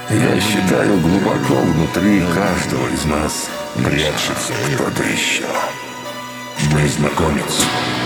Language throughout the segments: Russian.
Я считаю, глубоко внутри каждого из нас прячется кто-то еще. Незнакомец.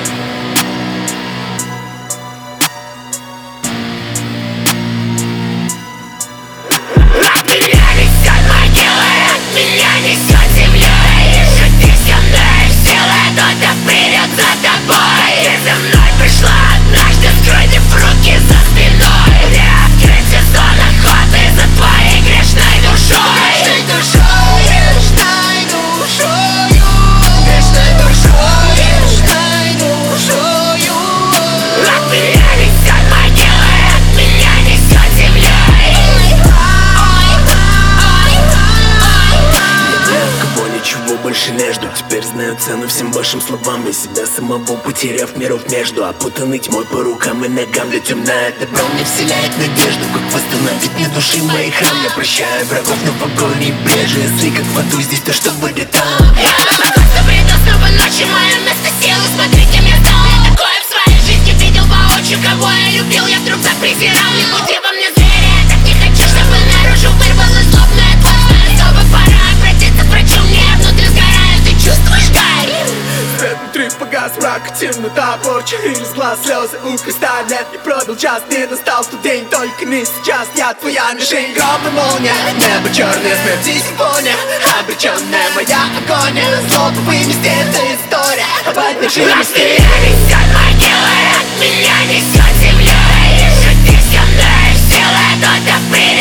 От меня несет могилой, от меня несет землей. Еще ты со мной силой, кто-то придет за тобой. Ты за мной пришла однажды, скрутив руки за спиной. Приоткрыть сезон охоты за твоей грешной душой. Грешной душой, грешной душою, грешной душой, грешной душою. От меня несет могилой, от меня несет землей. Кого ничего больше между. Теперь знаю цену всем вашим словам. И себя самого потеряв миров между. Опутанный тьмой по рукам и ногам. Для темная добро мне вселяет надежду. Как восстановить мне души мои храм. Я прощаю врагов, но в огонь и брежу. Если как в аду здесь, то что будет там? Я просто приду снова ночью, мое место силы, смотрите мне в дом. Я такое в своей жизни видел воочию. Кого я любил, я вдруг запрезирал. Не буди во мне зверя, я так не хочу, чтобы наружу вырвалась злобная тварь. Снова пора обратиться к врачу, мне внутри сгорает. Ты чувствуешь гарь? Свет внутри погас, мрак, темнота, порча. Из глаз слезы у креста нет. Не пробил час, не настал тот день. Только не сейчас, я твоя мишень. Гром и молния, небо черное, смерть и симфония. Обреченная моя агония. Злоба вынести, это история об одержимости. От меня несет могилой, от меня несет землей. Еще ты со мной силой, кто-то придет